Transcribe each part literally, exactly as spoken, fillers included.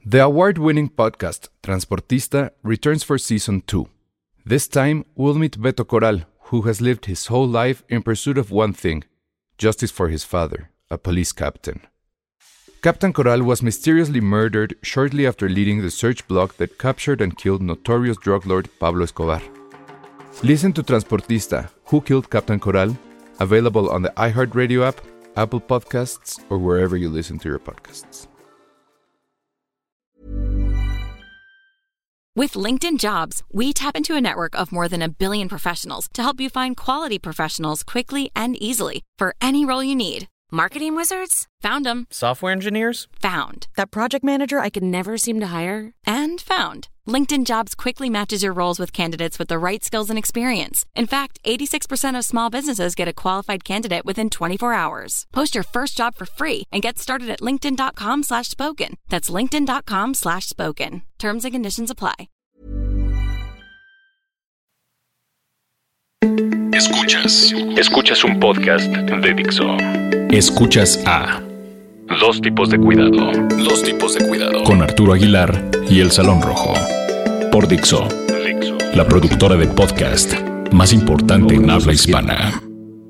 The award-winning podcast Transportista returns for season two. This time, we'll meet Beto Corral, who has lived his whole life in pursuit of one thing: justice for his father, a police captain. Captain Corral was mysteriously murdered shortly after leading the search block that captured and killed notorious drug lord Pablo Escobar. Listen to Transportista, Who Killed Captain Corral? Available on the iHeartRadio app, Apple Podcasts, or wherever you listen to your podcasts. With LinkedIn Jobs, we tap into a network of more than a billion professionals to help you find quality professionals quickly and easily for any role you need. Marketing wizards? Found them. Software engineers? Found. That project manager I could never seem to hire? And found. LinkedIn Jobs quickly matches your roles with candidates with the right skills and experience. In fact, eighty-six percent of small businesses get a qualified candidate within twenty-four hours. Post your first job for free and get started at linkedin.com slash spoken. That's linkedin.com slash spoken. Terms and conditions apply. Escuchas. Escuchas un podcast de Dixo. Escuchas a Dos Tipos de Cuidado. Dos Tipos de Cuidado. Con Arturo Aguilar y El Salón Rojo. Por Dixo. Dixo. La productora de podcast más importante en habla hispana.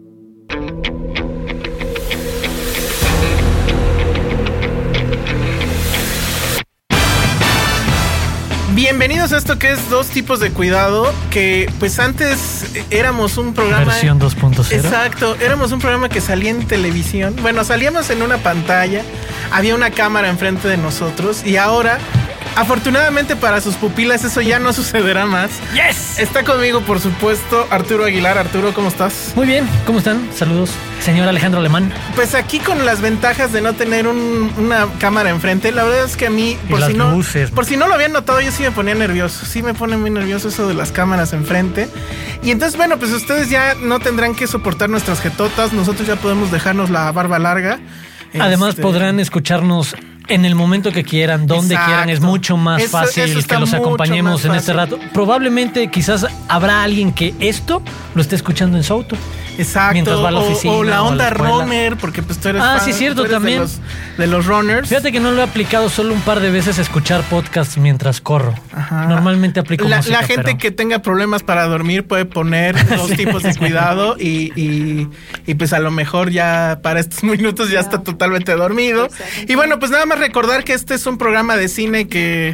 Bienvenidos a esto que es Dos Tipos de Cuidado, que pues antes éramos un programa... Versión dos punto cero. Exacto, éramos un programa que salía en televisión. Bueno, salíamos en una pantalla, había una cámara enfrente de nosotros y ahora, afortunadamente para sus pupilas, eso ya no sucederá más. ¡Yes! Está conmigo, por supuesto, Arturo Aguilar. Arturo, ¿cómo estás? Muy bien, ¿cómo están? Saludos, señor Alejandro Alemán. Pues aquí con las ventajas de no tener un, una cámara enfrente, la verdad es que a mí, por si, no, por si no lo habían notado, yo sí me ponía nervioso. Sí me pone muy nervioso eso de las cámaras enfrente. Y entonces, bueno, pues ustedes ya no tendrán que soportar nuestras jetotas. Nosotros ya podemos dejarnos la barba larga. Además, este... podrán escucharnos en el momento que quieran, donde Exacto. quieran. Es mucho más Eso, fácil eso que los acompañemos en este rato. Probablemente, quizás habrá alguien que esto lo esté escuchando en su auto. Exacto. Mientras va a la oficina. O, o la onda o la runner, porque pues tú eres Ah, fan, sí, cierto, tú eres también. De los, de los runners. Fíjate que no lo he aplicado solo un par de veces escuchar podcasts mientras corro. Ajá. Normalmente aplico la, música, la gente pero... que tenga problemas para dormir puede poner Dos Tipos de Cuidado y, y, y pues a lo mejor ya para estos minutos ya está totalmente dormido. Y bueno, pues nada más recordar que este es un programa de cine que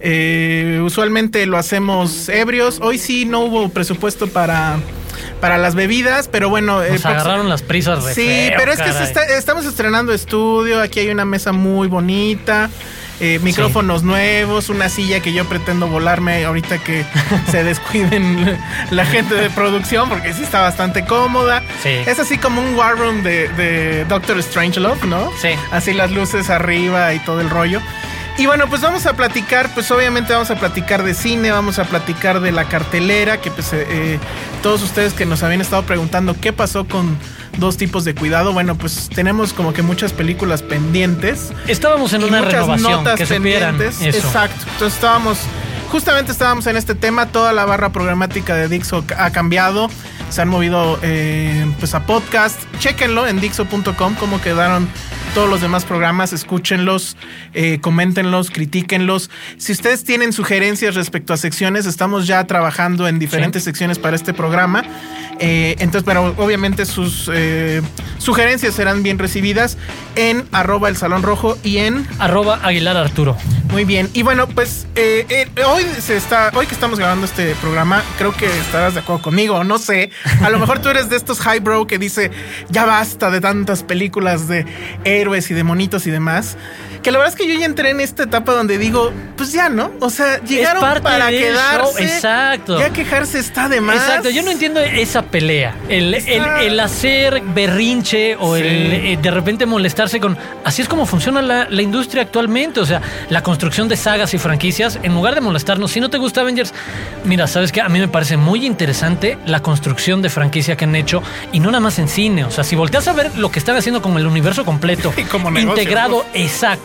eh, usualmente lo hacemos ebrios. Hoy sí no hubo presupuesto para... para las bebidas, pero bueno... Nos eh, agarraron las prisas re Sí, feo, pero es caray. que se está, estamos estrenando estudio, aquí hay una mesa muy bonita, eh, micrófonos sí. nuevos, una silla que yo pretendo volarme ahorita que se descuiden la gente de producción, porque sí está bastante cómoda. Sí. Es así como un war room de, de Doctor Strangelove, ¿no? Sí. Así las luces arriba y todo el rollo. Y bueno, pues vamos a platicar, pues obviamente vamos a platicar de cine, vamos a platicar de la cartelera, que pues eh, todos ustedes que nos habían estado preguntando qué pasó con Dos Tipos de Cuidado, bueno, pues tenemos como que muchas películas pendientes. Estábamos en una renovación, que supieran eso. Exacto, entonces estábamos, justamente estábamos en este tema, toda la barra programática de Dixo ha cambiado, se han movido eh, pues a podcast, chéquenlo en dixo punto com, cómo quedaron todos los demás programas, escúchenlos, eh, coméntenlos, critíquenlos. Si ustedes tienen sugerencias respecto a secciones, estamos ya trabajando en diferentes sí. secciones para este programa. Eh, entonces, pero obviamente sus eh, sugerencias serán bien recibidas en arroba el Salón Rojo y en arroba Aguilar Arturo. Muy bien. Y bueno, pues eh, eh, hoy se está, hoy que estamos grabando este programa, creo que estarás de acuerdo conmigo, no sé. A lo mejor tú eres de estos highbrow que dice ya basta de tantas películas de héroes y de monitos y demás. Que la verdad es que yo ya entré en esta etapa donde digo, pues ya, ¿no? O sea, llegaron para quedarse. Exacto. Ya quejarse está de más. Exacto. Yo no entiendo esa pelea. El, el, el hacer berrinche o sí. el eh, de repente molestarse con... Así es como funciona la, la industria actualmente. O sea, la construcción de sagas y franquicias, en lugar de molestarnos, si no te gusta Avengers, mira, ¿sabes qué? A mí me parece muy interesante la construcción de franquicia que han hecho y no nada más en cine. O sea, si volteas a ver lo que están haciendo con el universo completo, como negocio, integrado, ¿no? Exacto.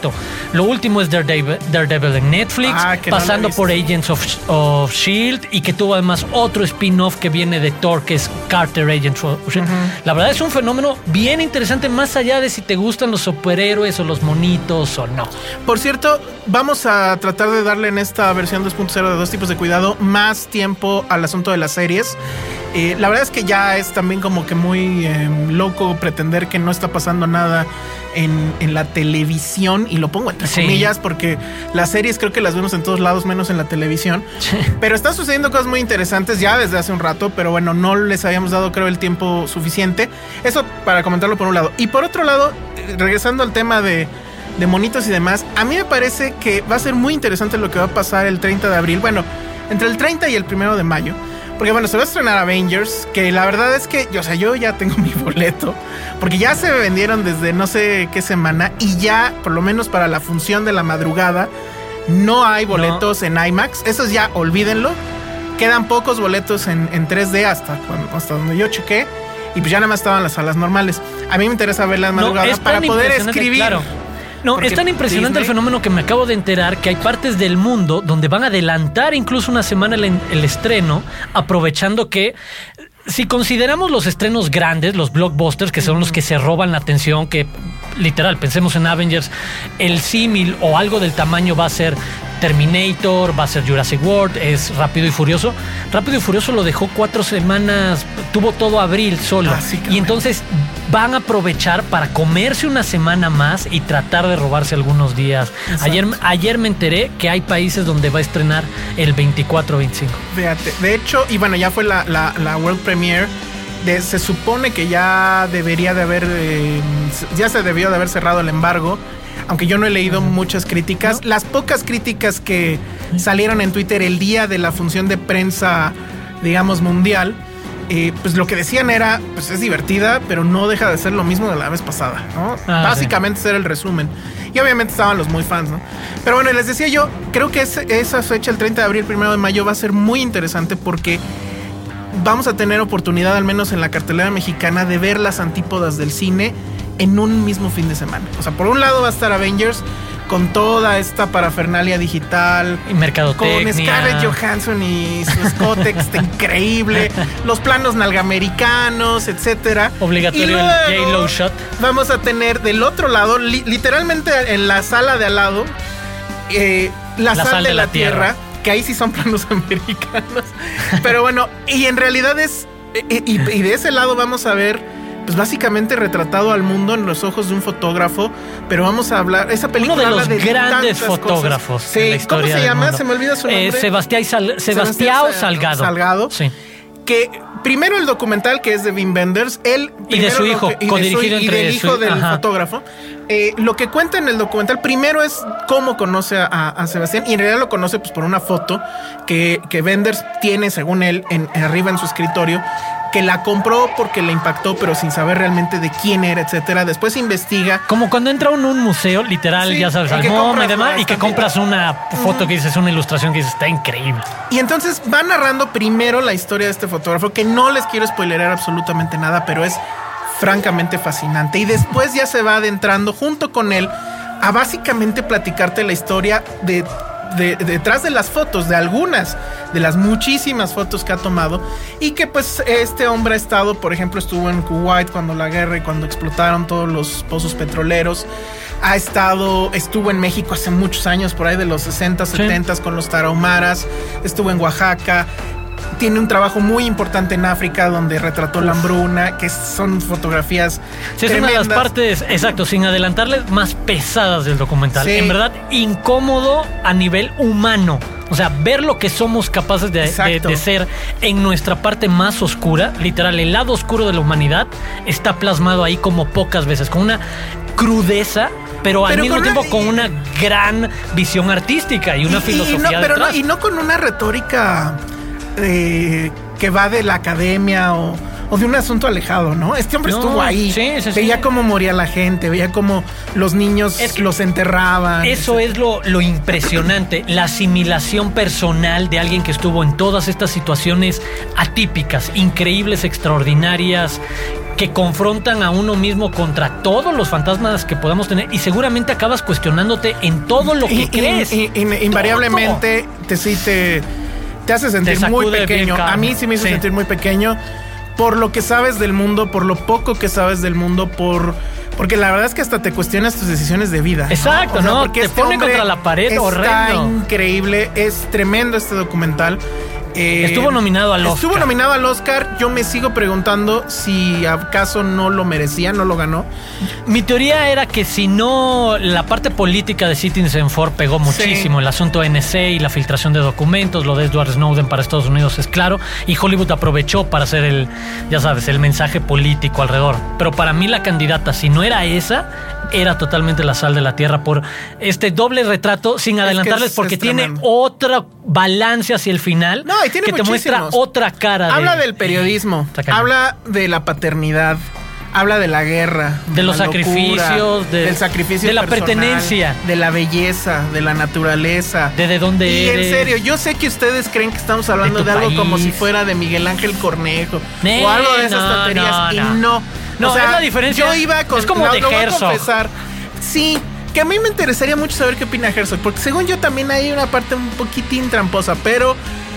Exacto. Lo último es Daredevil, Daredevil en Netflix, ah, pasando no por Agents of, of S H I E L D y que tuvo además otro spin-off que viene de Thor, que es Carter Agents of S H I E L D. Uh-huh. La verdad es un fenómeno bien interesante, más allá de si te gustan los superhéroes o los monitos o no. Por cierto, vamos a tratar de darle en esta versión dos punto cero de Dos Tipos de Cuidado más tiempo al asunto de las series. Eh, la verdad es que ya es también como que muy eh, loco pretender que no está pasando nada en, en la televisión, y lo pongo entre sí. comillas porque las series creo que las vemos en todos lados menos en la televisión. Sí. Pero están sucediendo cosas muy interesantes ya desde hace un rato, pero bueno, no les habíamos dado creo el tiempo suficiente. Eso para comentarlo por un lado. Y por otro lado, regresando al tema de, de monitos y demás, a mí me parece que va a ser muy interesante lo que va a pasar el treinta de abril. Bueno, entre el treinta y el primero de mayo. Porque bueno, se va a estrenar Avengers, que la verdad es que, o sea, yo ya tengo mi boleto, porque ya se vendieron desde no sé qué semana, y ya, por lo menos para la función de la madrugada, no hay boletos no. en IMAX. Esos ya, olvídenlo. Quedan pocos boletos en, en tres D hasta, cuando, hasta donde yo chequé, y pues ya nada más estaban las salas normales. A mí me interesa ver las madrugadas no, para poder escribir. Claro. No, es tan impresionante Disney. El fenómeno que me acabo de enterar que hay partes del mundo donde van a adelantar incluso una semana el, el estreno, aprovechando que si consideramos los estrenos grandes, los blockbusters, que son los que se roban la atención, que literal, pensemos en Avengers, el símil o algo del tamaño va a ser Terminator, va a ser Jurassic World, es Rápido y Furioso. Rápido y Furioso lo dejó cuatro semanas, tuvo todo abril solo. Ah, sí, y entonces van a aprovechar para comerse una semana más y tratar de robarse algunos días. Ayer, ayer me enteré que hay países donde va a estrenar el veinticuatro veinticinco. Fíjate, de hecho, y bueno, ya fue la, la, la World Premiere. De, se supone que ya debería de haber, eh, ya se debió de haber cerrado el embargo, aunque yo no he leído uh-huh. muchas críticas. ¿No? Las pocas críticas que salieron en Twitter el día de la función de prensa, digamos, mundial, eh, pues lo que decían era, pues es divertida, pero no deja de ser lo mismo de la vez pasada, ¿no? Ah, básicamente sí. Ser el resumen. Y obviamente estaban los muy fans, ¿no? Pero bueno, les decía yo, creo que ese, esa fecha, el treinta de abril, primero de mayo, va a ser muy interesante porque vamos a tener oportunidad, al menos en la cartelera mexicana, de ver las antípodas del cine en un mismo fin de semana. O sea, por un lado va a estar Avengers con toda esta parafernalia digital, y mercadotecnia, con Scarlett Johansson y su escote está increíble, los planos nalgamericanos, etcétera. Obligatorio el J-Lo shot. Vamos a tener del otro lado, li- literalmente en la sala de al lado, eh, la, la sal, sal de, de la, la tierra, tierra, que ahí sí son planos americanos. Pero bueno, y en realidad es, y, y, y de ese lado vamos a ver, pues básicamente retratado al mundo en los ojos de un fotógrafo, pero vamos a hablar, esa película uno de los habla de grandes fotógrafos sí, de la historia. ¿Cómo se llama? Mundo. Se me olvida su nombre. Eh, Sebastián Sal- Sebastián Salgado. Salgado. Sí. Que primero el documental, que es de Wim Wenders, él y de su hijo, que, y codirigido de su, entre y del hijo su, del ajá. fotógrafo. Eh, lo que cuenta en el documental primero es cómo conoce a, a Sebastián, y en realidad lo conoce pues por una foto que, que Wenders tiene, según él, en, arriba en su escritorio, que la compró porque le impactó, pero sin saber realmente de quién era, etcétera. Después investiga. Como cuando entra uno a un museo, literal, sí, ya sabes, al MoMA y demás, y que compras una foto uh-huh. que dices, una ilustración que dices, está increíble. Y entonces va narrando primero la historia de este fotógrafo, que no les quiero spoilerar absolutamente nada, pero es francamente fascinante. Y después ya se va adentrando junto con él a básicamente platicarte la historia de... De, de, detrás de las fotos, de algunas de las muchísimas fotos que ha tomado, y que pues este hombre ha estado, por ejemplo, estuvo en Kuwait cuando la guerra y cuando explotaron todos los pozos petroleros, ha estado, estuvo en México hace muchos años, por ahí de los sesenta, setenta, sí. con los tarahumaras, estuvo en Oaxaca. Tiene un trabajo muy importante en África donde retrató Uf. la hambruna, que son fotografías sí, tremendas. Es una de las partes, exacto, sin adelantarles, más pesadas del documental. Sí. En verdad, incómodo a nivel humano. O sea, ver lo que somos capaces de, de, de ser en nuestra parte más oscura, literal, el lado oscuro de la humanidad está plasmado ahí como pocas veces, con una crudeza, pero, pero al mismo con tiempo una, con una gran visión artística y una y, filosofía y no, pero detrás. No, y no con una retórica... Eh, que va de la academia o, o de un asunto alejado, ¿no? Este hombre no, estuvo ahí, sí, sí, veía sí. cómo moría la gente, veía cómo los niños es, los enterraban. Eso etcétera. Es lo, lo impresionante, la asimilación personal de alguien que estuvo en todas estas situaciones atípicas, increíbles, extraordinarias, que confrontan a uno mismo contra todos los fantasmas que podamos tener y seguramente acabas cuestionándote en todo lo que y, crees. Y, y, y, invariablemente te, sí, te, te hace sentir te muy pequeño. A mí sí me hizo sí. sentir muy pequeño por lo que sabes del mundo, por lo poco que sabes del mundo, por... Porque la verdad es que hasta te cuestionas tus decisiones de vida. Exacto, ¿no? O sea, ¿no? Porque te este pone contra la pared, está horrendo. Está increíble, es tremendo este documental. Eh, estuvo nominado al Oscar. Estuvo nominado al Oscar. Yo me sigo preguntando si acaso no lo merecía, no lo ganó. Mi teoría era que si no, la parte política de Citizen Four pegó muchísimo. Sí. El asunto N S A y la filtración de documentos, lo de Edward Snowden para Estados Unidos es claro. Y Hollywood aprovechó para hacer el, ya sabes, el mensaje político alrededor. Pero para mí la candidata, si no era esa, era totalmente La Sal de la Tierra por este doble retrato, sin adelantarles, es es, porque es tiene otro balance hacia el final. No, y tiene que te muestra otra cara. Habla de, del periodismo, habla de la paternidad, habla de la guerra, de, de los sacrificios, locura, de, del sacrificio de la personal, pertenencia, de la belleza, de la naturaleza, de de dónde y eres. En serio, yo sé que ustedes creen que estamos hablando de, de algo país. Como si fuera de Miguel Ángel Cornejo nee, o algo de esas no, tonterías no, y no. no. No, o sea, es la diferencia. Yo iba con es como no, de lo voy a Herzog. confesar. Sí, que a mí me interesaría mucho saber qué opina Herzog, porque según yo también hay una parte un poquitín tramposa, pero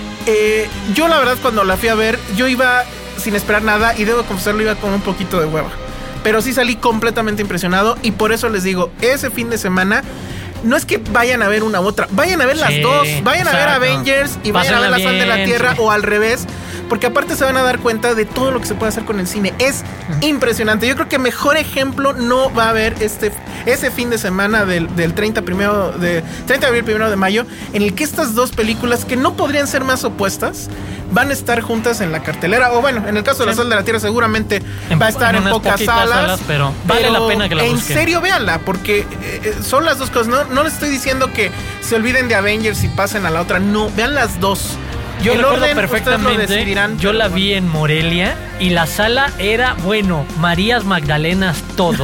eh, yo la verdad cuando la fui a ver, yo iba sin esperar nada y debo confesarlo, iba con un poquito de hueva. Pero sí salí completamente impresionado y por eso les digo, ese fin de semana no es que vayan a ver una u otra, vayan a ver las sí, dos, vayan exacto. a ver Avengers y vayan Pásenla a ver La Sal de la Tierra sí. o al revés, porque aparte se van a dar cuenta de todo lo que se puede hacer con el cine. Es impresionante. Yo creo que mejor ejemplo no va a haber este ese fin de semana del, del treinta, primero de, treinta de abril, primero de mayo, en el que estas dos películas que no podrían ser más opuestas van a estar juntas en la cartelera, o bueno, en el caso de sí. La Sal de la Tierra seguramente en, va a estar en, en pocas salas, salas pero, pero vale la pena que la busquen. En serio, véanla, porque eh, son las dos cosas. No, no les estoy diciendo que se olviden de Avengers y pasen a la otra, no, vean las dos. Yo el recuerdo orden, perfectamente, yo la vi en Morelia y la sala era, bueno, Marías Magdalenas todo.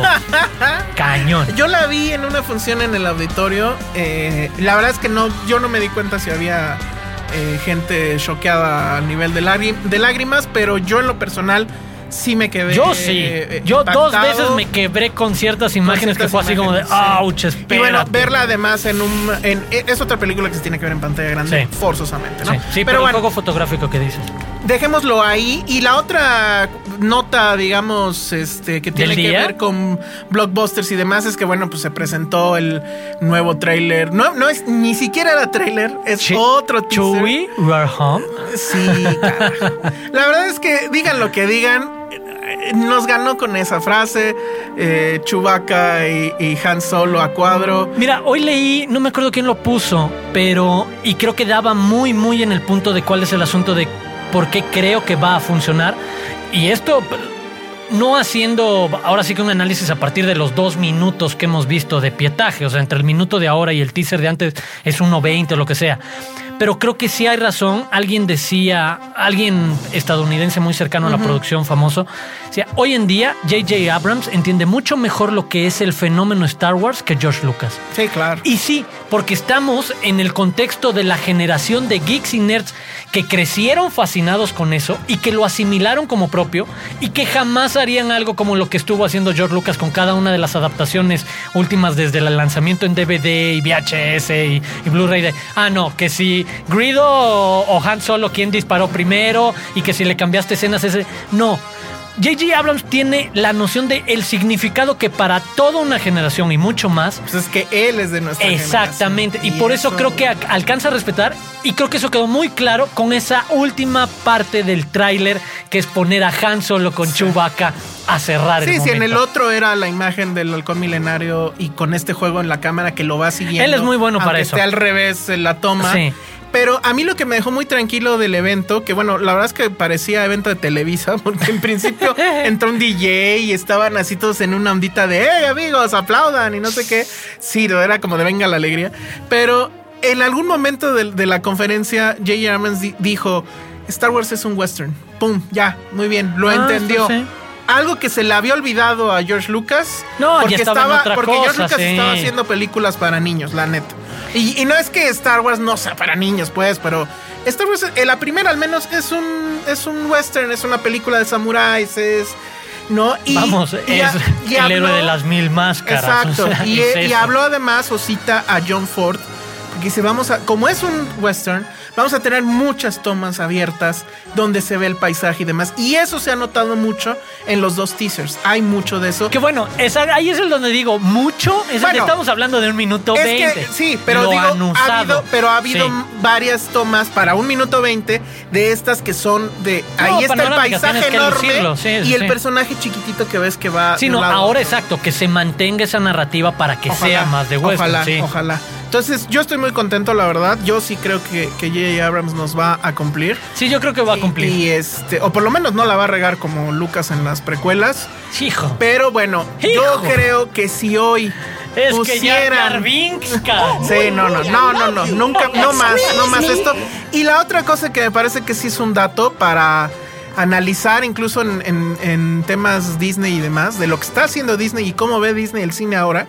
Cañón. Yo la vi en una función en el auditorio. Eh, la verdad es que no, yo no me di cuenta si había eh, gente choqueada a nivel de, lágrim- de lágrimas, pero yo en lo personal sí me quedé. Yo sí. Eh, yo dos veces me quebré con ciertas imágenes con ciertas que fue así imágenes, como de ouch, espérate. Y bueno, verla además en un en, es otra película que se tiene que ver en pantalla grande, sí. forzosamente, ¿no? Sí, sí pero, pero bueno, el juego fotográfico que dices. Dejémoslo ahí. Y la otra nota, digamos, este, que tiene que ver con blockbusters y demás, es que bueno, pues se presentó el nuevo tráiler. No, no es ni siquiera era tráiler, es Ch- otro teaser. Chewie, we're home. Sí, carajo. La verdad es que digan lo que digan, nos ganó con esa frase. eh, Chewbacca y, y Han Solo a cuadro. Mira, hoy leí, no me acuerdo quién lo puso, pero y creo que daba muy muy en el punto de cuál es el asunto de por qué creo que va a funcionar. Y esto no haciendo ahora sí que un análisis a partir de los dos minutos que hemos visto de pietaje, o sea, entre el minuto de ahora y el teaser de antes es uno veinte o lo que sea. Pero creo que sí hay razón. Alguien decía, alguien estadounidense muy cercano uh-huh. a la producción, famoso, decía, hoy en día J J Abrams entiende mucho mejor lo que es el fenómeno Star Wars que George Lucas. Sí, claro. Y sí, porque estamos en el contexto de la generación de geeks y nerds que crecieron fascinados con eso y que lo asimilaron como propio y que jamás harían algo como lo que estuvo haciendo George Lucas con cada una de las adaptaciones últimas desde el lanzamiento en D V D y V H S y, y Blu-ray de, ah no, que si Greedo o, o Han Solo quién disparó primero y que si le cambiaste escenas ese, no. J J Abrams tiene la noción de el significado que para toda una generación y mucho más. Pues es que él es de nuestra exactamente, generación. y, y por eso, eso creo que alcanza a respetar, y creo que eso quedó muy claro con esa última parte del tráiler, que es poner a Han Solo con sí. Chewbacca a cerrar sí, el momento. Sí, en el otro era la imagen del halcón milenario y con este juego en la cámara que lo va siguiendo. Él es muy bueno para eso. Esté al revés la toma. Sí. Pero a mí lo que me dejó muy tranquilo del evento, que bueno, la verdad es que parecía evento de Televisa, porque en principio entró un D J y estaban así todos en una ondita de ¡hey, amigos, aplaudan! Y no sé qué. Sí, era como de venga la alegría. Pero en algún momento de, de la conferencia, J J Abrams di- dijo, Star Wars es un western. ¡Pum! Ya, muy bien, lo ah, entendió. Sí, sí. Algo que se le había olvidado a George Lucas. No, porque ya estaba, estaba en otra porque cosa, George Lucas sí. estaba haciendo películas para niños, la neta. Y, y no es que Star Wars no sea para niños, pues, pero Star Wars, eh, la primera al menos, es un, es un western, es una película de samuráis, es, ¿no? Y, Vamos, y es y el habló, héroe de las mil máscaras. Exacto. O sea, y, es y habló además o cita a John Ford, porque dice, vamos a, como es un western, vamos a tener muchas tomas abiertas donde se ve el paisaje y demás. Y eso se ha notado mucho en los dos teasers. Hay mucho de eso. Que bueno, esa, ahí es el donde digo, mucho. Es bueno, estamos hablando de un minuto es veinte. Que, sí, pero Lo digo, ha habido, pero ha habido sí. varias tomas para un minuto veinte de estas que son de... No, ahí está el paisaje enorme sí, y sí. el personaje chiquitito que ves que va... Sí, no, lado. ahora exacto, que se mantenga esa narrativa para que ojalá, sea más de western. Ojalá, sí. ojalá. Entonces, yo estoy muy contento, la verdad. Yo sí creo que J J Abrams nos va a cumplir. Sí, yo creo que va a cumplir. Y, y este, o por lo menos no la va a regar como Lucas en las precuelas. Hijo. Pero bueno, Hijo. yo creo que si hoy es pusieran... que Sí, no, no, no, no, no, nunca, no más, no más esto. Y la otra cosa que me parece que sí es un dato para analizar incluso en, en, en temas Disney y demás, de lo que está haciendo Disney y cómo ve Disney el cine ahora,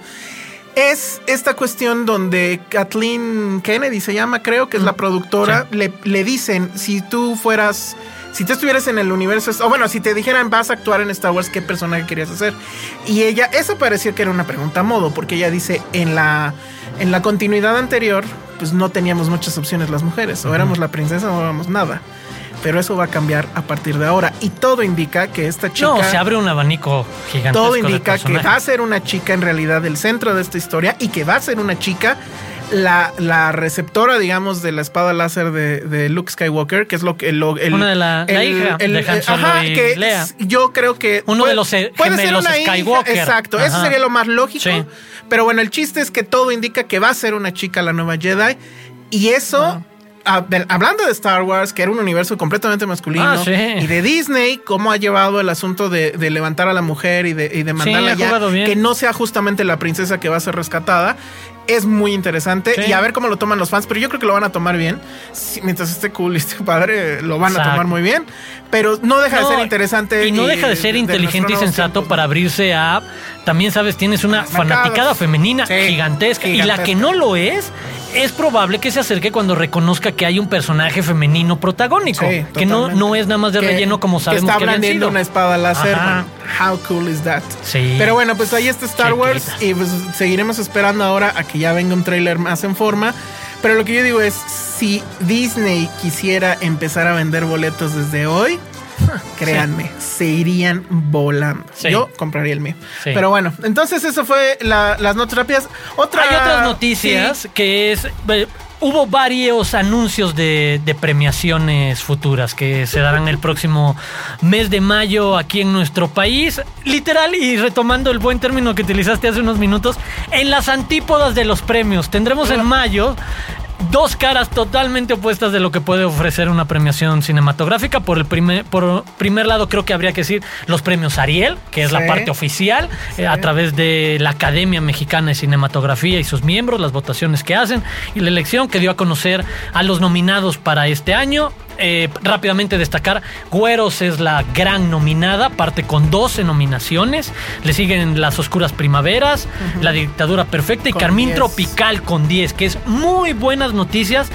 es esta cuestión donde Kathleen Kennedy se llama, creo que es la productora, sí. le, le dicen, si tú fueras, si tú estuvieras en el universo, o bueno, si te dijeran vas a actuar en Star Wars, ¿qué personaje querías hacer? Y ella, eso pareció que era una pregunta a modo, porque ella dice, en la, en la continuidad anterior, pues no teníamos muchas opciones las mujeres, o éramos la princesa o éramos nada. Pero eso va a cambiar a partir de ahora. Y todo indica que esta chica... No, se abre un abanico gigantesco. Todo indica que va a ser una chica en realidad el centro de esta historia y que va a ser una chica la, la receptora, digamos, de la espada láser de, de Luke Skywalker, que es lo que... Lo, el, una de la, el, la hija el, de Han Solo ajá, y que Leia. Yo creo que... Uno puede, de los puede gemelos ser una Skywalker. Hija, exacto, ajá. Eso sería lo más lógico. Sí. Pero bueno, el chiste es que todo indica que va a ser una chica la nueva Jedi. Y eso... No. Hablando de Star Wars, que era un universo completamente masculino, ah, sí. y de Disney, cómo ha llevado el asunto de, de levantar a la mujer y de, y de mandarla sí, ya, bien. que no sea justamente la princesa que va a ser rescatada, es muy interesante. Sí. Y a ver cómo lo toman los fans, pero yo creo que lo van a tomar bien. Sí, mientras esté cool y esté padre, lo van Exacto. a tomar muy bien. Pero no deja no, de ser interesante. Y no deja de ser de, inteligente de y sensato tiempos, para abrirse a... También, ¿sabes? Tienes una Marcados. fanaticada femenina sí, gigantesca, gigantesca. Y la que no lo es... es probable que se acerque cuando reconozca que hay un personaje femenino protagónico. Sí, que no, no es nada más de que, relleno como sabemos que, está que blandiendo una espada láser. How cool is that? Sí. Pero bueno, pues ahí está Star Chiquita. Wars y pues seguiremos esperando ahora a que ya venga un tráiler más en forma. Pero lo que yo digo es, si Disney quisiera empezar a vender boletos desde hoy, créanme, sí. se irían volando. Sí. Yo compraría el mío. Sí. Pero bueno, entonces eso fue la, las notas rápidas. Otra, Hay otras noticias sí. que es... Eh, hubo varios anuncios de, de premiaciones futuras que se darán el próximo mes de mayo aquí en nuestro país. Literal, y retomando el buen término que utilizaste hace unos minutos, en las antípodas de los premios. Tendremos en mayo dos caras totalmente opuestas de lo que puede ofrecer una premiación cinematográfica. Por el primer, por primer lado, creo que habría que decir los premios Ariel, que es sí, la parte oficial, sí. eh, a través de la Academia Mexicana de Cinematografía y sus miembros, las votaciones que hacen y la elección que dio a conocer a los nominados para este año. Eh, rápidamente destacar, Güeros es la gran nominada, parte con doce nominaciones. Le siguen Las Oscuras Primaveras, uh-huh. La Dictadura Perfecta y con Carmín diez. Tropical con diez, que es muy buenas noticias.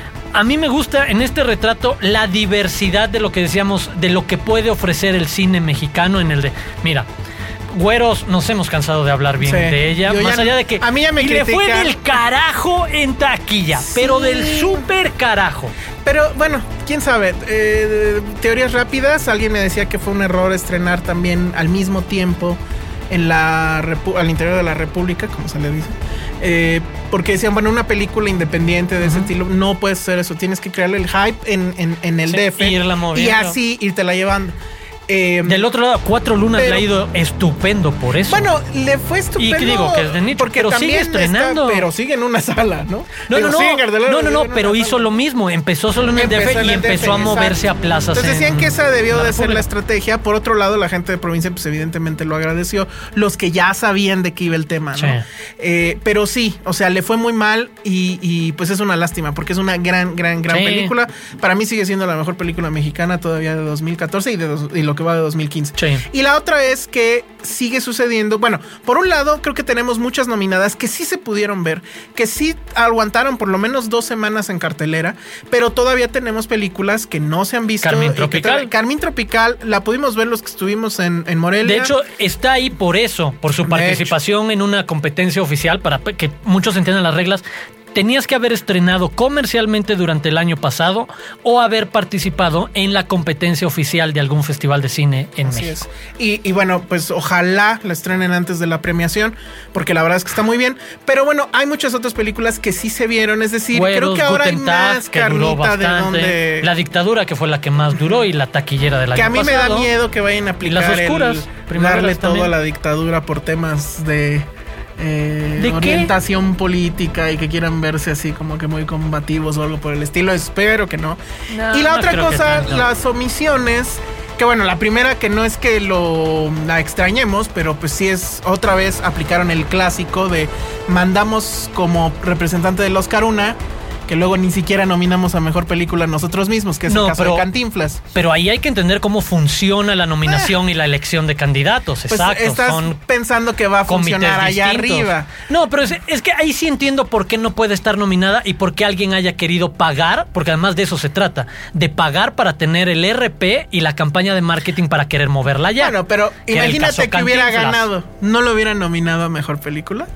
A mí me gusta en este retrato la diversidad de lo que decíamos, de lo que puede ofrecer el cine mexicano en el de, mira, Güeros, nos hemos cansado de hablar bien sí. de ella. Yo más allá de que a mí ya me y le fue del carajo en taquilla, sí. pero del súper carajo. Pero bueno, quién sabe. Eh, teorías rápidas. Alguien me decía que fue un error estrenar también al mismo tiempo en la repu- al interior de la República, como se le dice. Eh, porque decían, bueno, una película independiente de uh-huh. ese estilo, no puedes hacer eso. Tienes que crearle el hype en, en, en el sí, D F irla moviendo. Y así irtela llevando. Eh, Del otro lado, Cuatro Lunas pero, le ha ido estupendo por eso. Bueno, le fue estupendo. Y que digo que es de nicho, porque pero sigue estrenando. Está, pero sigue en una sala, ¿no? No, digo, no, no. No, no, no, pero hizo sala. Lo mismo. Empezó solo en el D F y empezó a moverse exacto. a plazas. Entonces decían en, que esa debió de ser la estrategia. Por otro lado, la gente de provincia, pues evidentemente lo agradeció. Los que ya sabían de qué iba el tema, ¿no? Sí. Eh, pero sí, o sea, le fue muy mal y, y pues es una lástima porque es una gran, gran, gran sí. película. Para mí sigue siendo la mejor película mexicana todavía de dos mil catorce y, de dos, y lo que va de dos mil quince. Sí. Y la otra es que sigue sucediendo. Bueno, por un lado, creo que tenemos muchas nominadas que sí se pudieron ver, que sí aguantaron por lo menos dos semanas en cartelera, pero todavía tenemos películas que no se han visto. Carmín y que Tropical. tra- Carmín Tropical, la pudimos ver los que estuvimos en, en Morelia. De hecho, está ahí por eso, por su De participación en una competencia oficial, para que muchos entiendan las reglas. Tenías que haber estrenado comercialmente durante el año pasado o haber participado en la competencia oficial de algún festival de cine en Así México. es. Y, y bueno, pues ojalá la estrenen antes de la premiación, porque la verdad es que está muy bien. Pero bueno, hay muchas otras películas que sí se vieron, es decir, Güeros, creo que ahora hay Guten Tag, más que duró carnita de bastante. donde... La Dictadura, que fue la que más duró, y la taquillera del que año a mí me da pasado. miedo que vayan a aplicar Las Oscuras, el Primaveras darle todo también. a la dictadura por temas de... Eh, ¿De qué? orientación política y que quieran verse así como que muy combativos o algo por el estilo. Espero que no. No, y la no otra creo que cosa, tanto. las omisiones. Que bueno, la primera que no es que lo la extrañemos, pero pues sí es otra vez aplicaron el clásico de mandamos como representante del Oscar una, que luego ni siquiera nominamos a mejor película nosotros mismos, que es No, el caso pero- de Cantinflas. Pero ahí hay que entender cómo funciona la nominación y la elección de candidatos. Pues Exacto. estás Son pensando que va a comités funcionar allá distintos. arriba. No, pero es, es que ahí sí entiendo por qué no puede estar nominada y por qué alguien haya querido pagar, porque además de eso se trata, de pagar para tener el R P y la campaña de marketing para querer moverla allá. Bueno, pero que era el imagínate caso que hubiera Cantinflas. ganado. ¿No lo hubieran nominado a mejor película?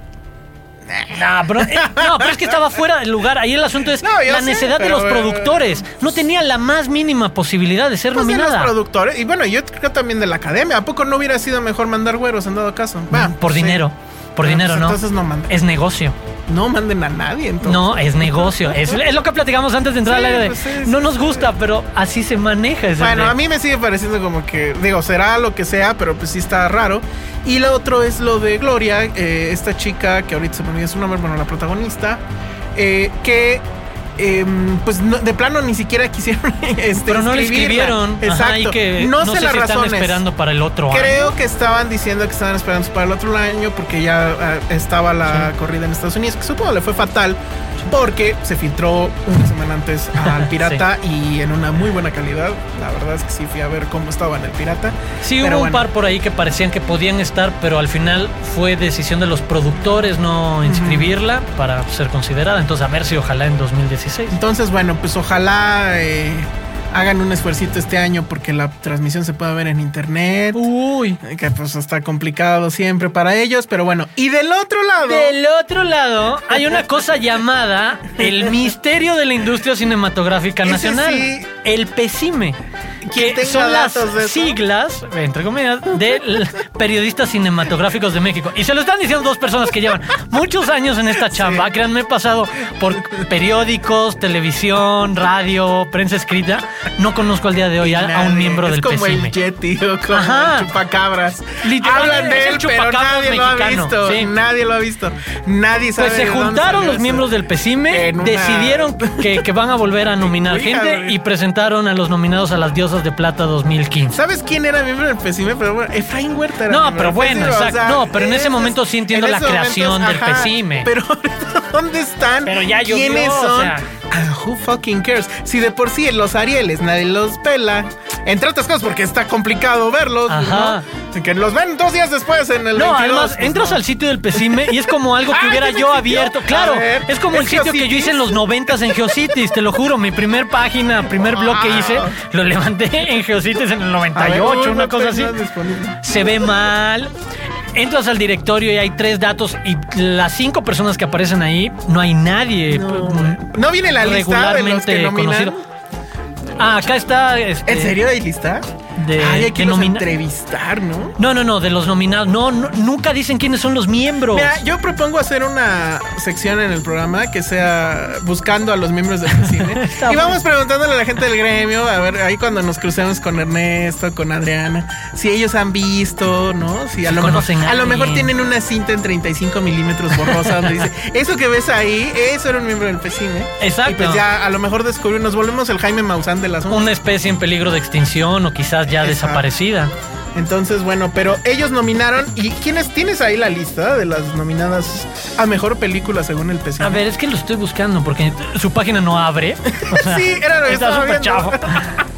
No pero, eh, no, pero es que estaba fuera del lugar. Ahí el asunto es No, yo la sé, necesidad de pero, los eh, productores. No tenía la más mínima posibilidad de ser Pues de los nominada. productores. Y bueno, yo creo también de la academia. ¿A poco no hubiera sido mejor mandar güeros en dado caso? Va, Por sí. dinero. Por Bueno, dinero, pues ¿no? entonces no manden. Es negocio. No manden a nadie, entonces. No, es negocio. Es, es lo que platicamos antes de entrar Sí, al aire. de, pues sí, sí, no nos sí. gusta, pero así se maneja ese Bueno, de- a mí me sigue pareciendo como que, digo, será lo que sea, pero pues sí está raro. Y lo otro es lo de Gloria, eh, esta chica que ahorita se me olvidó su nombre, bueno, la protagonista, eh, que eh, pues no- de plano ni siquiera quisieron este, Pero no le escribirla. escribieron. Exacto. Ajá, y que no, no sé sé las si están razones. esperando para el otro año. Creo que estaban diciendo que estaban esperando para el otro año porque ya ah, estaba la corrida en Estados Unidos, que supongo le fue fatal porque se filtró una semana antes al Pirata y en una muy buena calidad. La verdad es que sí fui a ver cómo estaba en el Pirata. Sí, Pero hubo un bueno. par por ahí que parecían que podían estar, pero al final fue decisión de los productores no inscribirla para ser considerada. Entonces, a ver si ojalá en dos mil dieciséis. Entonces, bueno, pues ojalá eh, hagan un esfuercito este año porque la transmisión se pueda ver en internet. Uy. Que pues está complicado siempre para ellos, pero bueno. Y del otro lado... Del otro lado, hay una cosa llamada el misterio de la industria cinematográfica Ese nacional. sí. El PECIME. Quien Que tenga son las datos de eso. siglas, entre comillas, de l- periodistas cinematográficos de México. Y se lo están diciendo dos personas que llevan muchos años en esta chamba. Sí. Créanme, he pasado por periódicos, televisión, radio, prensa escrita. No conozco al día de hoy a, a un Nadie. miembro es del como PECIME. el Yeti o como Ajá. el Chupacabras. Literal, Hablan de es el él, pero Chupacabras nadie lo ha mexicano, visto. sí. Nadie lo ha visto. Nadie sabe Pues se de dónde juntaron salió los eso. miembros del PECIME, En una- decidieron que, que van a volver a nominar Hija gente de- y presentaron a los nominados a las Diosas de Plata dos mil quince. ¿Sabes quién era miembro del PECIME? Pero bueno, Efraín Huerta era No, miembro pero del bueno, PECIME, exacto. No, pero en ese momento sí entiendo en la esos creación del PECIME. Pero ¿dónde están? Pero ya llovió, ¿Quiénes o son? sea. Ah, who fucking cares? Si de por sí en los Arieles nadie los pela. Entre otras cosas porque está complicado verlos. Ajá. ¿no? Que los ven dos días después en el No, veintidós, además, pues, entras no. al sitio del PECIME y es como algo que Ah, hubiera ¿tiene yo sitio? abierto. A Claro, ver, es como el ¿es sitio que yo Geocities? hice en los noventas en Geocities, te lo juro. Mi primer página, primer blog que hice, lo levanté en Geocities en el A noventa y ver, ocho, uy, una no cosa así. tengo disponible. Se ve mal. Entras al directorio y hay tres datos y las cinco personas que aparecen ahí, no hay nadie No, p- ¿No viene la lista de los que regularmente nominan? conocido. Ah, acá está. este, ¿En serio hay lista? De- Ay, hay que de los nomina- entrevistar, ¿no? No, no, no, de los nominados. No, no, nunca dicen quiénes son los miembros. Mira, yo propongo hacer una sección en el programa que sea buscando a los miembros del cine. Está Y bueno. vamos preguntándole a la gente del gremio, a ver, ahí cuando nos crucemos con Ernesto, con Adriana, si ellos han visto, ¿no? Si a Si lo mejor, conocen a a lo mejor alguien. tienen una cinta en treinta y cinco milímetros borrosa donde dice, eso que ves ahí, eso era un miembro del PECIME. Exacto. Y pues ya a lo mejor descubrimos, nos volvemos el Jaime Maussan de las Una especie en peligro de extinción o quizás ya Exacto. desaparecida. Entonces, bueno, pero ellos nominaron. ¿Y quiénes tienes ahí la lista de las nominadas a mejor película según el PECIME? A ver, es que lo estoy buscando porque su página no abre. O sea, Sí, era lo que está estaba súper viendo. chafo.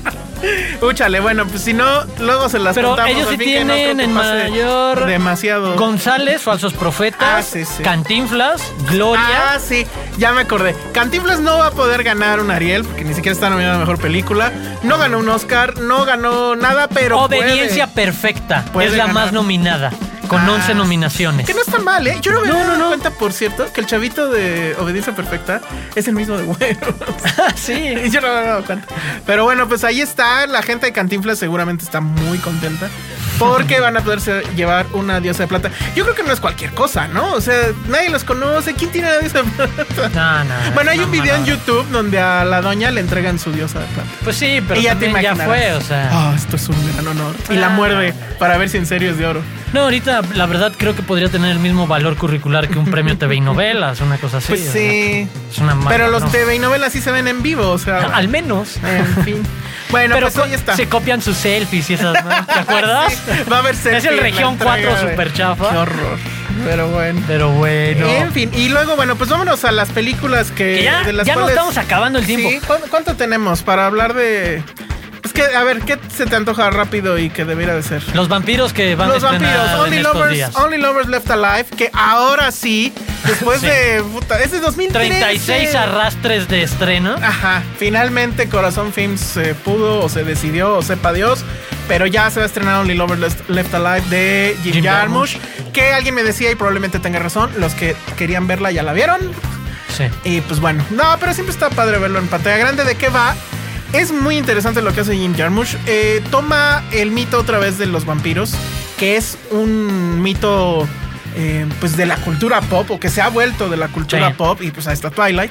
Úchale, bueno, pues si no, luego se las Pero contamos. ellos sí así que no creo tienen que en pase mayor... demasiado. González, Falsos Profetas, Ah, sí, sí. Cantinflas, Gloria. Ah, sí, ya me acordé. Cantinflas no va a poder ganar un Ariel porque ni siquiera está nominada a Mejor Película. No ganó un Oscar, no ganó nada, pero Obediencia puede. Perfecta. Puede es la ganar. más nominada, con Ah, once nominaciones. Que no está mal, ¿eh? Yo no me No, había no, dado no. cuenta, por cierto, que el chavito de Obediencia Perfecta es el mismo de Güero. Sí. Yo no me había dado cuenta. Pero bueno, pues ahí está. La gente de Cantinflas seguramente está muy contenta porque van a poderse llevar una diosa de plata. Yo creo que no es cualquier cosa, ¿no? O sea, nadie los conoce. ¿Quién tiene la diosa de plata? No, no. Bueno, hay no, un video no, en no. YouTube donde a la doña le entregan su diosa de plata. Pues sí, pero Y ya te también ya imaginarás. fue, o sea. Ah, esto es un gran honor. Y la Ah. muerde para ver si en serio es de oro. No, ahorita la verdad creo que podría tener el mismo valor curricular que un premio T V y novelas, una cosa así. Pues o sea, sí. es una marca, Pero los ¿no? T V y novelas sí se ven en vivo, o sea. Al menos. En fin. Bueno, Pero pues ahí está. se copian sus selfies y esas, ¿no? ¿Te acuerdas? Sí, va a haber selfie Es el en la Región entrega cuatro de- super chafa. Qué horror. Pero bueno. Pero bueno. En fin, y luego, bueno, pues vámonos a las películas que. Que ya de las ya no cuales- estamos acabando el tiempo. Sí, ¿cuánto, cuánto tenemos para hablar de. Es que, a ver, ¿qué se te antoja rápido y que debería de ser? Los vampiros que van Los a estrenar vampiros, en Only estos Lovers, días. Only Lovers Left Alive, que ahora sí, después Sí. de. Puta, es de dos mil trece. treinta y seis arrastres de estreno. Ajá, finalmente Corazón Films se pudo o se decidió o sepa Dios, pero ya se va a estrenar Only Lovers Left, Left Alive de Jim, Jim Jarmusch, que alguien me decía y probablemente tenga razón, los que querían verla ya la vieron. Sí. Y pues bueno, no, pero siempre está padre verlo en pantalla grande. ¿De qué va? Es muy interesante lo que hace Jim Jarmusch. Eh, toma el mito otra vez de los vampiros, que es un mito eh, pues de la cultura pop, o que se ha vuelto de la cultura Sí. pop, y pues ahí está Twilight.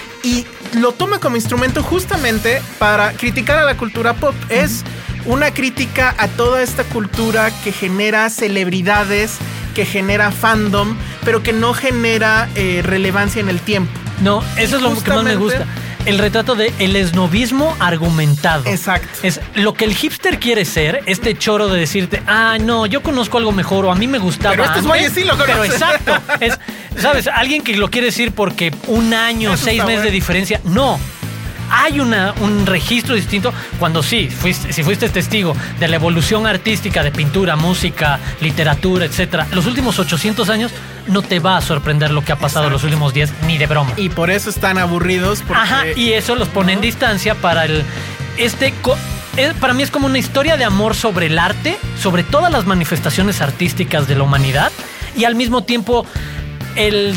Y lo toma como instrumento justamente para criticar a la cultura pop. Es una crítica a toda esta cultura que genera celebridades, que genera fandom, pero que no genera eh, relevancia en el tiempo. No, eso es lo que más me Justamente- gusta. El retrato de el esnovismo argumentado. Exacto. Es lo que el hipster quiere ser, este choro de decirte, ah, no, yo conozco algo mejor o a mí me gustaba Pero estos antes. güeyes sí lo Pero conocen. exacto. Es, ¿sabes? Alguien que lo quiere decir porque un año, Eso seis está meses de bueno. diferencia. No. Hay una, un registro distinto cuando sí, fuiste, si fuiste testigo de la evolución artística de pintura, música, literatura, etcétera, los últimos ochocientos años, no te va a sorprender lo que ha pasado en los últimos diez, ni de broma. Y por eso están aburridos. Porque, Ajá, y eso los pone en distancia para el... Este... co- es- para mí es como una historia de amor sobre el arte, sobre todas las manifestaciones artísticas de la humanidad, y al mismo tiempo el...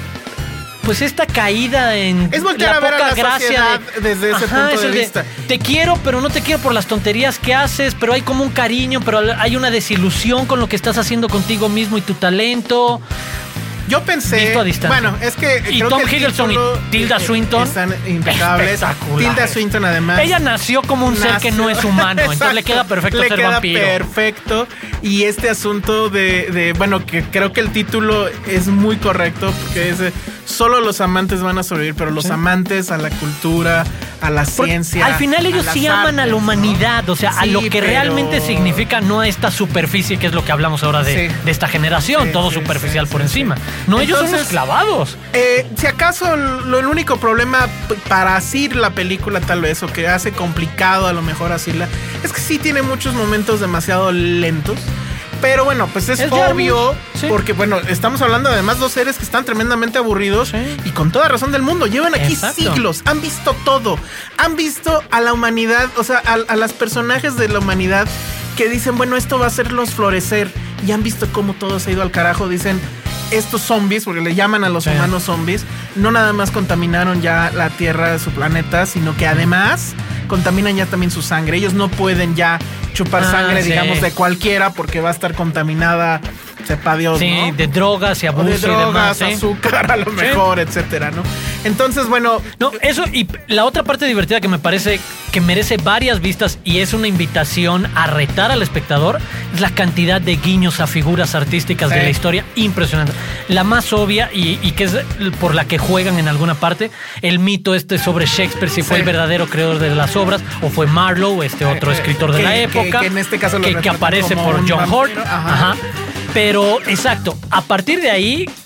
Pues esta caída en Es voltear la a ver a poca la gracia sociedad de- desde ese punto es de el vista. Te quiero, pero no te quiero por las tonterías que haces, pero hay como un cariño, pero hay una desilusión con lo que estás haciendo contigo mismo y tu talento. Yo pensé. Visto a distancia. Bueno, es que. Y creo Tom que el Hiddleston y título, Tilda eh, Swinton, Están impecables. espectaculares. Tilda Swinton, además. Ella nació como un ser que no es humano, entonces le queda perfecto le ser queda vampiro. Perfecto. Y este asunto de, de. Bueno, que creo que el título es muy correcto, porque dice: solo los amantes van a sobrevivir, pero los Sí. amantes a la cultura, a la Porque ciencia. al final ellos a sí las aman a artes, la humanidad, ¿no? o sea, a Sí, lo que pero- realmente significa, no a esta superficie que es lo que hablamos ahora de, Sí. de esta generación, Sí, todo sí, superficial sí, por sí, encima. sí. No, ellos son Entonces, los clavados. Eh, si acaso lo, el único problema p- para asir la película tal vez, o que hace complicado a lo mejor asirla, es que sí tiene muchos momentos demasiado lentos. Pero bueno, pues es, Es obvio, Jarmusch, sí. porque bueno, estamos hablando además de dos seres que están tremendamente aburridos, Sí. y con toda razón del mundo. Llevan aquí Exacto. siglos, han visto todo, han visto a la humanidad, o sea, a, a las personajes de la humanidad que dicen, bueno, esto va a hacerlos florecer, y han visto cómo todo se ha ido al carajo. Dicen, estos zombies, porque le llaman a los Sí. humanos zombies, no nada más contaminaron ya la tierra de su planeta, sino que además contaminan ya también su sangre. Ellos no pueden ya chupar Ah, sangre, sí. digamos, de cualquiera, porque va a estar contaminada, sepa Dios, Sí, ¿no? de drogas y O abuso de y demás. drogas, ¿sí? azúcar a lo mejor, etcétera, ¿no? Entonces, bueno, No, eso y la otra parte divertida que me parece que merece varias vistas y es una invitación a retar al espectador es la cantidad de guiños a figuras artísticas Sí. de la historia impresionante. La más obvia y, y que es por la que juegan en alguna parte, el mito este sobre Shakespeare, si fue Sí. el verdadero creador de las obras o fue Marlowe, este otro Eh, escritor de que- la que- época, que en este caso lo que, que retratan aparece como por un John Hort. vampiro, ajá. Ajá. Pero, exacto, a partir de ahí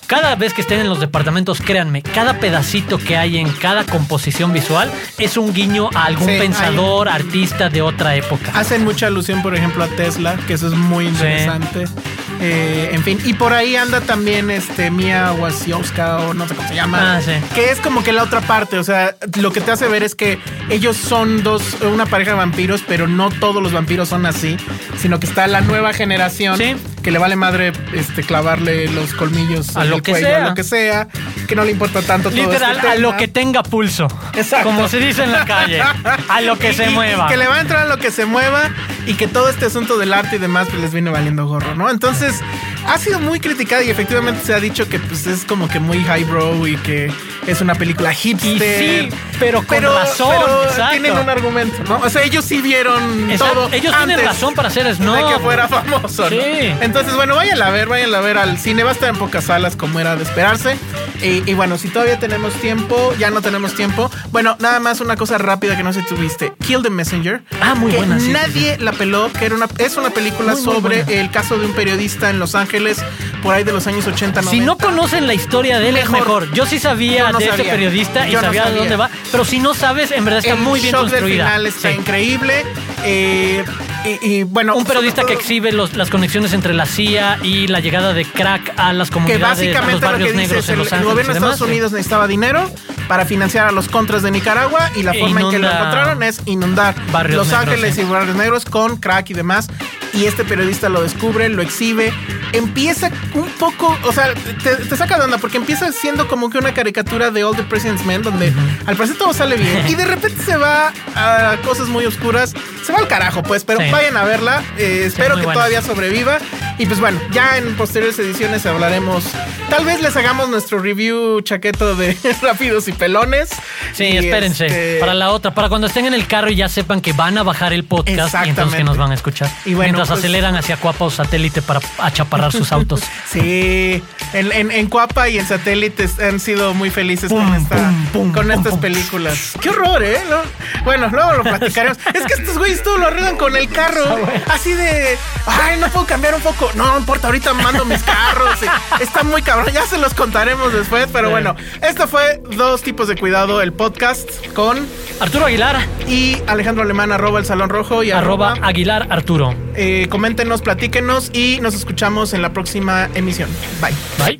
cada vez que estén en los departamentos, créanme, cada pedacito que hay en cada composición visual es un guiño a algún Sí, pensador, hay... artista de otra época. Hacen mucha alusión, por ejemplo, a Tesla, que eso es muy interesante. Sí. Eh, en fin, y por ahí anda también este Mia Wasikowska, o no sé cómo se llama, ah, sí. que es como que la otra parte. O sea, lo que te hace ver es que ellos son dos, una pareja de vampiros, pero no todos los vampiros son así, sino que está la nueva generación, ¿sí?, que le vale madre este, clavarle los colmillos a lo el que cuello, sea. a lo que sea, que no le importa tanto todo literal, este tema. a lo que tenga pulso. Exacto. Como se dice en la calle. A lo que y, se y, mueva. Y que le va a entrar a lo que se mueva y que todo este asunto del arte y demás pues les viene valiendo gorro, ¿no? Entonces, ha sido muy criticada y efectivamente se ha dicho que pues es como que muy highbrow y que es una película hipster. Y sí, pero con pero, razón. Pero exacto. tienen un argumento, ¿no? O sea, ellos sí vieron exacto. todo. Ellos antes tienen razón para hacer snob. de que fuera famoso, sí. ¿no? Entonces, bueno, váyanla a ver, váyanla a ver al cine. Va a estar en pocas salas como era de esperarse. Y, y bueno, si todavía tenemos tiempo, ya no tenemos tiempo. Bueno, nada más una cosa rápida que no sé si tuviste. Kill the Messenger. Ah, muy que buena. Sí, nadie sí, sí. la peló, que era una, es una película muy, sobre muy el caso de un periodista en Los Ángeles, por ahí de los años ochenta, noventa. Si no conocen la historia de él, mejor. es mejor. Yo sí sabía Yo no de sabía. ese periodista y Yo sabía, no sabía de dónde va. Pero si no sabes, en verdad está el muy bien shock construida. Del final está sí. increíble. Eh, y, y bueno, un periodista todo, que exhibe los, las conexiones entre la C I A y la llegada de crack a las comunidades, que básicamente a los barrios lo que negros dice en el, Los Ángeles. El gobierno de Estados Unidos necesitaba dinero para financiar a los contras de Nicaragua y la e forma en que lo encontraron es inundar barrios Los negros, Ángeles sí. y barrios negros con crack y demás. Y este periodista lo descubre, lo exhibe, empieza un poco, o sea, te, te saca de onda porque empieza siendo como que una caricatura de All the President's Men, donde uh-huh. al parecer todo sale bien y de repente se va a cosas muy oscuras, se va al carajo pues, pero sí. vayan a verla, eh, espero sí, que buena. todavía sobreviva. Y pues bueno, ya en posteriores ediciones hablaremos, tal vez les hagamos nuestro review chaqueto de Rápidos y Pelones. Sí, y espérense, este... para la otra, para cuando estén en el carro y ya sepan que van a bajar el podcast y entonces que nos van a escuchar. Y bueno, mientras pues... aceleran hacia Cuapa o Satélite para achaparrar sus autos. Sí, en, en, en Cuapa y en Satélite han sido muy felices pum, con, esta, pum, pum, con pum, estas pum, películas. Qué horror, ¿eh? ¿No? Bueno, luego lo platicaremos. Es que estos güeyes todo lo arreglan con el carro. Así de, ay, no puedo cambiar un poco. No, no importa, ahorita mando mis carros. Está muy cabrón, ya se los contaremos después. Pero sí. bueno, esto fue Dos Tipos de Cuidado, el podcast con Arturo Aguilar y Alejandro Alemán, arroba el Salón Rojo y arroba, arroba Aguilar Arturo. Eh, coméntenos, platíquenos y nos escuchamos en la próxima emisión. Bye. Bye.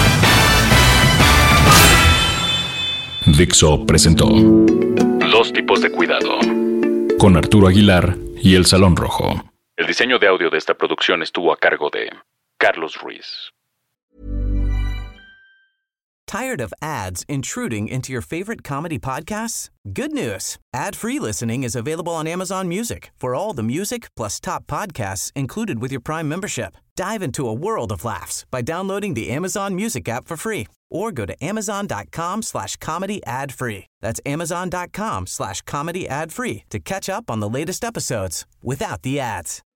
Dixo presentó Dos Tipos de Cuidado con Arturo Aguilar y el Salón Rojo. El diseño de audio de esta producción estuvo a cargo de Carlos Ruiz. Tired of ads intruding into your favorite comedy podcasts? Good news. Ad-free listening is available on Amazon Music for all the music plus top podcasts included with your Prime membership. Dive into a world of laughs by downloading the Amazon Music app for free or go to amazon.com slash comedy ad free. That's amazon.com slash comedy ad free to catch up on the latest episodes without the ads.